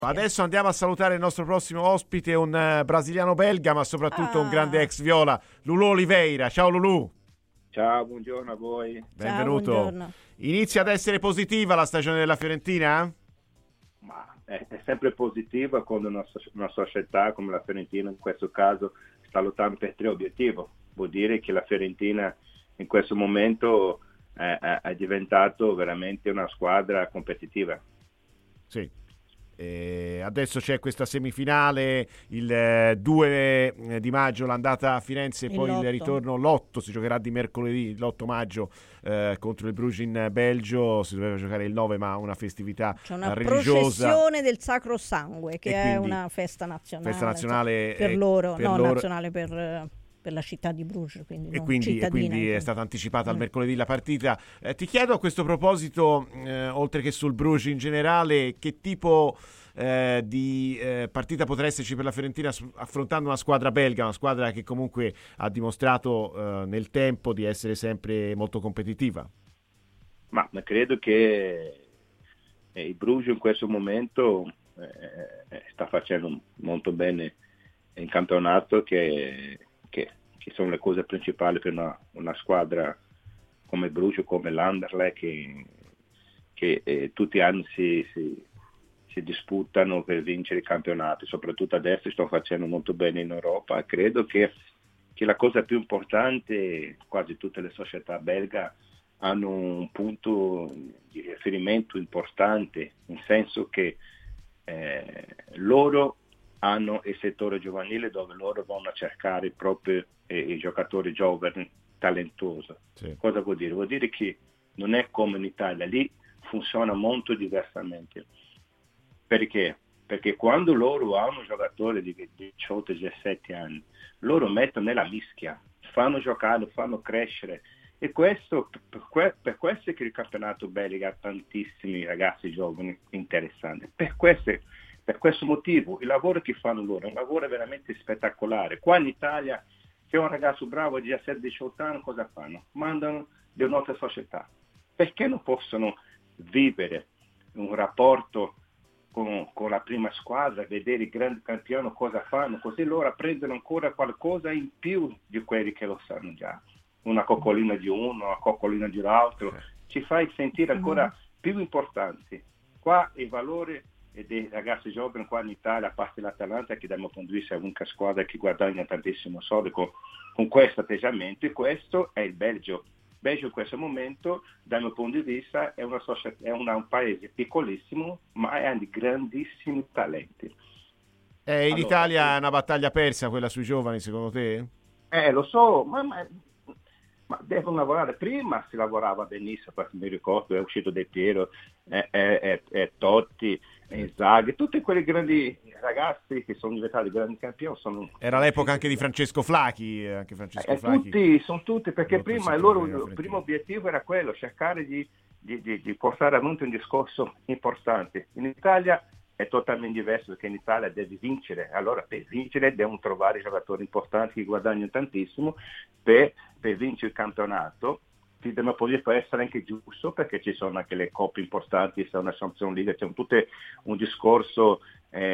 Adesso andiamo a salutare il nostro prossimo ospite, un brasiliano belga, ma soprattutto un grande ex viola, Lulù Oliveira. Ciao Lulù. Ciao, buongiorno a voi. Benvenuto. Ciao, buongiorno. Inizia ad essere positiva la stagione della Fiorentina? Ma è sempre positiva quando una società come la Fiorentina in questo caso sta lottando per 3 obiettivi. Vuol dire che la Fiorentina in questo momento è diventato veramente una squadra competitiva. Sì. Adesso c'è questa semifinale, il 2 di maggio l'andata a Firenze, poi l'8. il ritorno l'8, si giocherà di mercoledì, l'8 maggio contro il Bruges in Belgio. Si doveva giocare il 9, ma una festività C'è una religiosa, processione del Sacro Sangue, che e è quindi una festa nazionale, nazionale per loro, per no, loro. nazionale per la città di Bruges, quindi E non quindi cittadina. è stata anticipata al mercoledì la partita. Ti chiedo a questo proposito, oltre che sul Bruges in generale, che tipo di partita potrà esserci per la Fiorentina affrontando una squadra belga, una squadra che comunque ha dimostrato nel tempo di essere sempre molto competitiva. Ma credo che il Bruges in questo momento sta facendo molto bene in campionato, che sono le cose principali per una squadra come Bruges, come l'Anderlecht, che tutti gli anni si disputano per vincere i campionati. Soprattutto adesso sto facendo molto bene in Europa. Credo che la cosa più importante, quasi tutte le società belga hanno un punto di riferimento importante, nel senso che loro hanno il settore giovanile dove loro vanno a cercare proprio i giocatori giovani talentuosi. Sì. Cosa vuol dire? Vuol dire che non è come in Italia, lì funziona molto diversamente. Perché? Perché quando loro hanno un giocatore di 18-17 anni, loro mettono nella mischia, fanno giocare, fanno crescere. E questo, per questo è che il campionato belga ha tantissimi ragazzi giovani interessanti. Per questo motivo il lavoro che fanno loro è un lavoro veramente spettacolare. Qua in Italia c'è un ragazzo bravo di 17-18 anni, cosa fanno? Mandano da un'altra società. Perché non possono vivere un rapporto con la prima squadra, vedere i grandi campioni cosa fanno, così loro apprendono ancora qualcosa in più di quelli che lo sanno già. Una coccolina di uno, una coccolina di l'altro, ci fai sentire ancora più importanti. Qua il valore dei ragazzi giovani qua in Italia, a parte l'Atalanta, che dal mio punto di vista è l'unica squadra che guadagna tantissimo soldi con questo atteggiamento, e questo è il Belgio. Il Belgio in questo momento, dal mio punto di vista, è un paese piccolissimo, ma ha di grandissimi talenti. In Italia è una battaglia persa quella sui giovani, secondo te? Lo so, ma devono lavorare. Prima si lavorava benissimo, perché mi ricordo, è uscito De Piero, Totti, Inzaghi, tutti quei grandi ragazzi che sono diventati grandi campioni. Era l'epoca anche di Francesco Flacchi. Sono tutti, perché prima il primo obiettivo era quello, cercare di portare avanti un discorso importante. In Italia è totalmente diverso, perché in Italia devi vincere. Allora per vincere devono trovare giocatori importanti che guadagnano tantissimo per vincere il campionato. Può essere anche giusto, perché ci sono anche le coppe importanti, c'è una Champions League, c'è tutto un discorso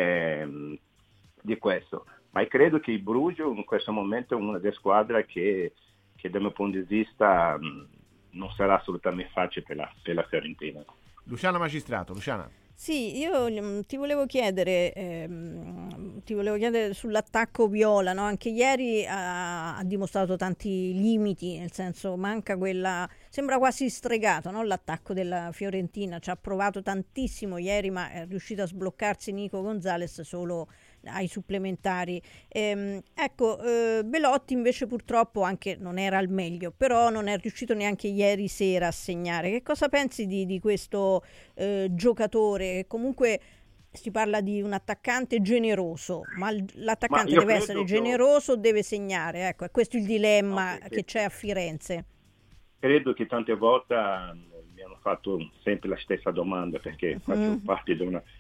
di questo. Ma io credo che il Bruges in questo momento è una delle squadre che dal mio punto di vista non sarà assolutamente facile per la Fiorentina. Luciana Magistrato. Luciana. Sì, io ti volevo chiedere sull'attacco viola, no? Anche ieri ha dimostrato tanti limiti, nel senso manca quella, sembra quasi stregato, no? L'attacco della Fiorentina, ci ha provato tantissimo ieri, ma è riuscito a sbloccarsi Nico Gonzalez solo ai supplementari. Belotti invece purtroppo anche non era al meglio, però non è riuscito neanche ieri sera a segnare. Che cosa pensi di questo giocatore? Comunque si parla di un attaccante generoso, ma l'attaccante deve essere generoso o deve segnare? Ecco, è questo il dilemma che c'è a Firenze. Credo che tante volte mi hanno fatto sempre la stessa domanda, perché faccio parte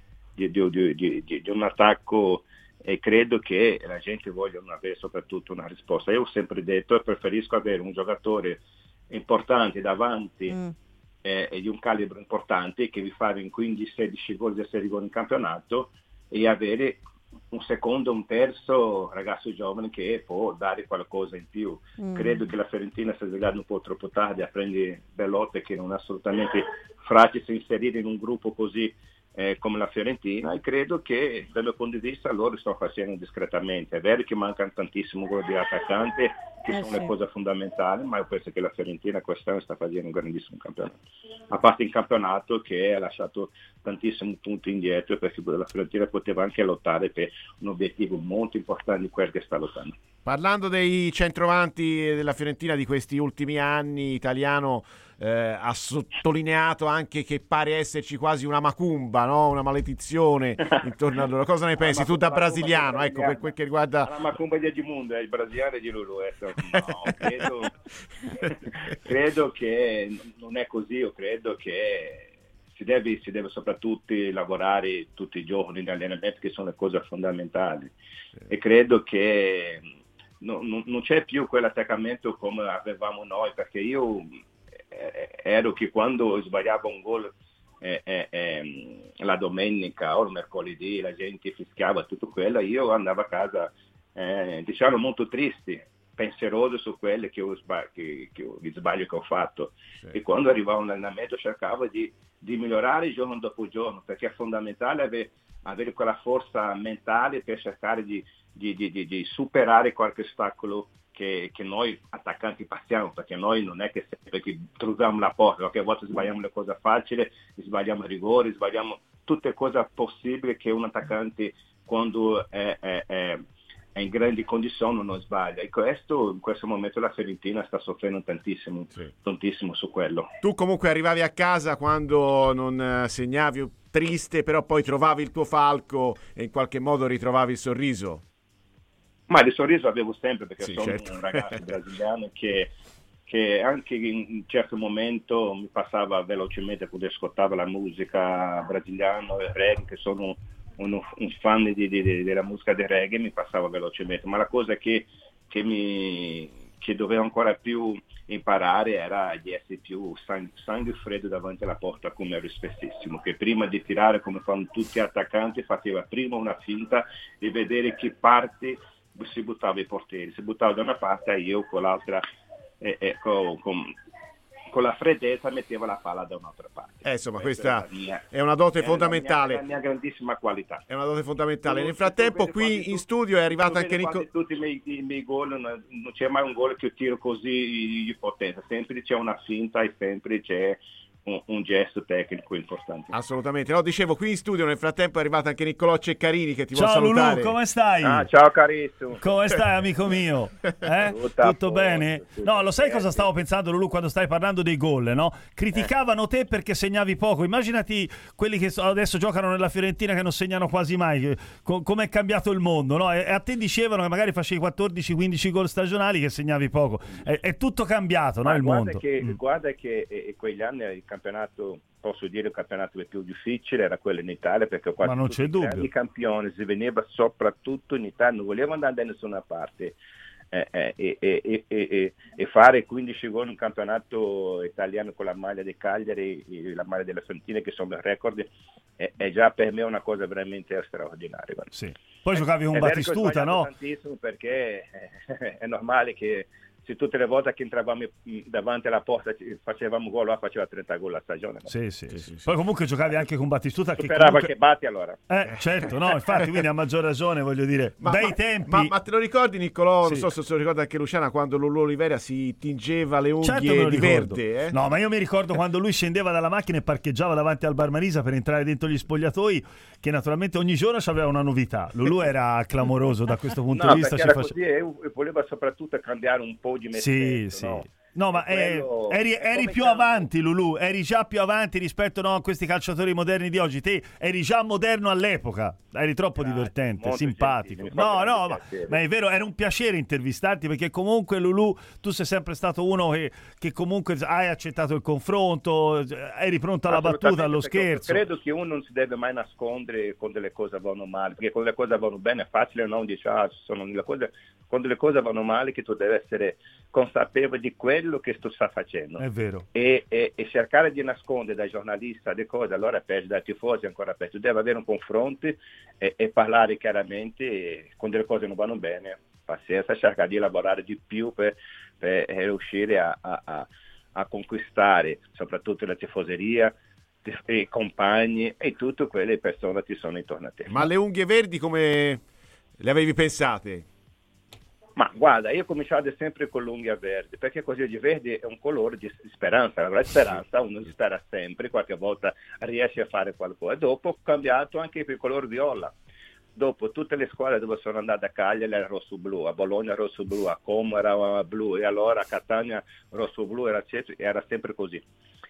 di un attacco, e credo che la gente voglia avere soprattutto una risposta. Io ho sempre detto, preferisco avere un giocatore importante davanti e di un calibro importante, che vi fa in 15-16 gol, 16 gol in campionato, e avere un secondo, un terzo ragazzo giovane che può dare qualcosa in più. Credo che la Fiorentina sia svegliata un po' troppo tardi a prendere Belotti, che non è assolutamente facile inserire in un gruppo così come la Fiorentina, e credo che dal mio punto di vista loro stanno facendo discretamente. È vero che mancano tantissimo quelli di attaccante, che sono le cose fondamentali, ma io penso che la Fiorentina quest'anno sta facendo un grandissimo campionato, a parte il campionato che ha lasciato tantissimi punti indietro, perché la Fiorentina poteva anche lottare per un obiettivo molto importante di quel che sta lottando. Parlando dei centrovanti della Fiorentina di questi ultimi anni, Italiano ha sottolineato anche che pare esserci quasi una macumba, no? Una maledizione intorno a loro. Cosa ne pensi tu da brasiliano? Ecco, per quel che riguarda la macumba di Edmundo, il brasiliano di Lulu. No, credo che non è così. Io credo che si deve soprattutto lavorare tutti i giorni in allenamento, che sono le cose fondamentali, e credo che non c'è più quell'attaccamento come avevamo noi, perché io ero che quando sbagliavo un gol la domenica o il mercoledì la gente fischiava tutto quello, io andavo a casa diciamo molto triste, pensieroso su quelli gli sbagli che ho fatto, e quando arrivavo all'allenamento cercavo di migliorare giorno dopo giorno, perché è fondamentale avere quella forza mentale per cercare di superare qualche ostacolo che noi attaccanti passiamo, perché noi non è che sempre che troviamo la porta, qualche volta sbagliamo le cose facili, sbagliamo i rigori, sbagliamo tutte cose possibili che un attaccante quando è in grandi condizioni non sbaglia, e in questo momento la Fiorentina sta soffrendo tantissimo su quello. Tu comunque arrivavi a casa quando non segnavi, triste, però poi trovavi il tuo falco e in qualche modo ritrovavi il sorriso. Ma il sorriso avevo sempre, perché sono certo. Un ragazzo brasiliano che anche in un certo momento mi passava velocemente quando ascoltava la musica brasiliana, il reggae, che sono un fan della musica del reggae, mi passava velocemente, ma la cosa che dovevo ancora più imparare era di essere più sangue freddo davanti alla porta, come ero spessissimo, che prima di tirare, come fanno tutti gli attaccanti, faceva prima una finta di vedere che parte si buttava i portieri, si buttava da una parte e io con l'altra con la freddezza metteva la palla da un'altra parte. Insomma, questa è una dote fondamentale. È la mia grandissima qualità. È una dote fondamentale. Nel frattempo qui in studio è arrivato anche Nicola. Tutti i miei gol, non c'è mai un gol che io tiro così di potenza, sempre c'è una finta e sempre c'è un gesto tecnico importante. Assolutamente. No, dicevo, qui in studio nel frattempo è arrivato anche Niccolò Ceccarini, che ti vuole salutare. Ciao Lulu, come stai? Ciao carissimo. Come stai, amico mio? Tutto bene? No, lo sai cosa stavo pensando, Lulu, quando stai parlando dei gol, no? Criticavano te perché segnavi poco. Immaginati quelli che adesso giocano nella Fiorentina che non segnano quasi mai. Come è cambiato il mondo, no? E a te dicevano che magari facevi 14-15 gol stagionali, che segnavi poco. È tutto cambiato, no, il mondo. Guarda che quegli anni il campionato, posso dire, il campionato più difficile era quello in Italia, perché quasi non c'è dubbio. I campioni si veniva soprattutto in Italia, non volevano andare da nessuna parte, e fare 15 gol in un campionato italiano con la maglia del Cagliari e la maglia della Fiorentina, che sono il record, è già per me una cosa veramente straordinaria. Sì. Poi giocavi con Battistuta, no? Tantissimo, perché è normale che se tutte le volte che entravamo davanti alla porta facevamo gol, faceva 30 gol a stagione. No? Sì. Poi comunque giocavi anche con Battistuta. Superava che Batti allora. Certo, no, infatti, quindi a maggior ragione, voglio dire, bei tempi. Ma te lo ricordi, Niccolò? Non so se lo ricorda anche Luciana, quando Lulù Olivera si tingeva le unghie di verde. No, ma io mi ricordo quando lui scendeva dalla macchina e parcheggiava davanti al Bar Marisa per entrare dentro gli spogliatoi, che naturalmente ogni giorno c'aveva una novità. Lulù era clamoroso da questo punto di vista. Così, voleva soprattutto cambiare un po' di mestiere. Sì. No, ma eri più avanti, Lulù, eri già più avanti rispetto a questi calciatori moderni di oggi. Te eri già moderno all'epoca, eri troppo divertente, simpatico. No, ma è vero, era un piacere intervistarti, perché comunque, Lulù, tu sei sempre stato uno che comunque hai accettato il confronto, eri pronto alla battuta, allo scherzo. Credo che uno non si deve mai nascondere quando le cose vanno male, perché quando le cose vanno bene è facile, non dici sono le cose, quando le cose vanno male, che tu devi essere consapevole di quello quello che sta facendo. È vero. E cercare di nascondere dai giornalisti le cose, allora è peggio, dai tifosi ancora peggio. Deve avere un confronto e parlare chiaramente, e quando le cose non vanno bene, pazienza, cercare di lavorare di più per riuscire a conquistare soprattutto la tifoseria, i compagni e tutte quelle persone che sono intorno a te. Ma le unghie verdi come le avevi pensate? Ma guarda, io ho cominciato sempre con l'unghia verde, perché così di verde è un colore di speranza, la speranza uno spera sempre, qualche volta riesce a fare qualcosa. Dopo ho cambiato anche per il colore viola. Dopo tutte le squadre dove sono andato a Cagliari era rosso-blu, a Bologna rosso-blu, a Como era blu, e allora a Catania rosso-blu era sempre così.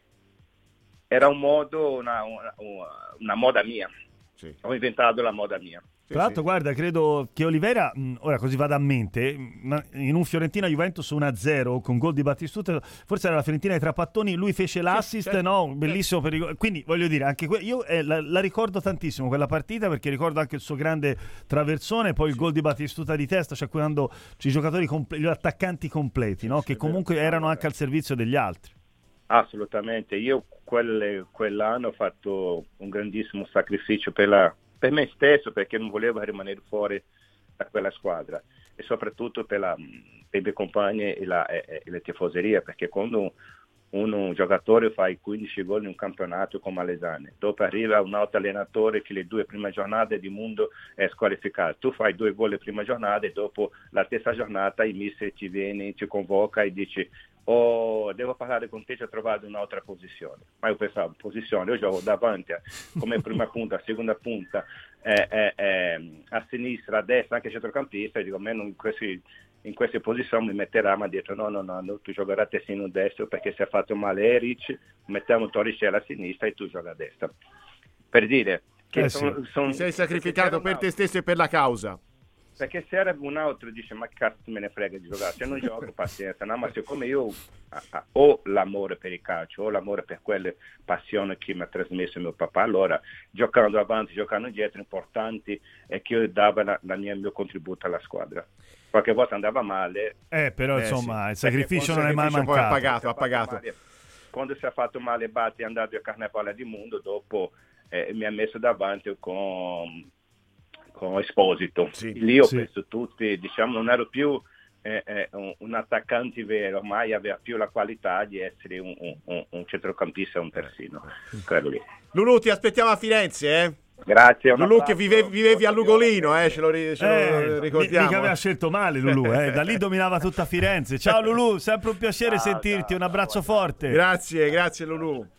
Era un modo, una moda mia. Sì. Ho inventato la moda mia. Tra l'altro, guarda, credo che Olivera, ora così vada a mente, in un Fiorentina-Juventus 1-0 con gol di Battistuta, forse era la Fiorentina ai Trapattoni, lui fece l'assist, no? Bellissimo per i... Quindi voglio dire, anche io la ricordo tantissimo quella partita, perché ricordo anche il suo grande traversone, poi il gol di Battistuta di testa, cioè quando i giocatori, gli attaccanti completi, no? Che comunque erano anche al servizio degli altri. Assolutamente, io quell'anno ho fatto un grandissimo sacrificio per me stesso, perché non volevo rimanere fuori da quella squadra, e soprattutto per i miei compagni e la tifoseria, perché quando un giocatore fa i 15 gol in un campionato come all'esame, dopo arriva un altro allenatore che le 2 prime giornate di mondo è squalificato, tu fai 2 gol le prime giornate e dopo la terza giornata il mister ti viene, ti convoca e dici: oh, devo parlare con te, ci ho trovato un'altra posizione. Ma io pensavo, posizione, io gioco davanti come prima punta, seconda punta, a sinistra, a destra, anche centrocampista, e dico, a me in queste posizioni mi metterà, ma ha detto no, tu giocherai a terzino destro, perché si è fatto male Eric, mettiamo Torricelli a sinistra e tu giochi a destra. Per dire che ti sei sacrificato per te stesso e per la causa. Perché se era un altro dice: ma cazzo me ne frega di giocare, se non gioco pazienza, no? Ma siccome io ho l'amore per il calcio, ho l'amore per quelle passioni che mi ha trasmesso mio papà, allora giocando avanti, giocando dietro, importanti è che io davo il mio contributo alla squadra. Qualche volta andava male, però insomma il sacrificio non è mai mancato. Ha pagato. Quando si è fatto male Batti è andato a Carnevale di Mondo, dopo mi ha messo davanti con Esposito. Sì, lì ho penso tutti, diciamo, non ero più un attaccante vero, ormai aveva più la qualità di essere un centrocampista, un terzino. Quello lì. Lulù, ti aspettiamo a Firenze, Grazie. Lulù, che vivevi a Lugolino, ce lo ricordiamo. Mica aveva scelto male Lulù, da lì dominava tutta Firenze. Ciao Lulù, sempre un piacere sentirti, un abbraccio forte. Grazie Lulù.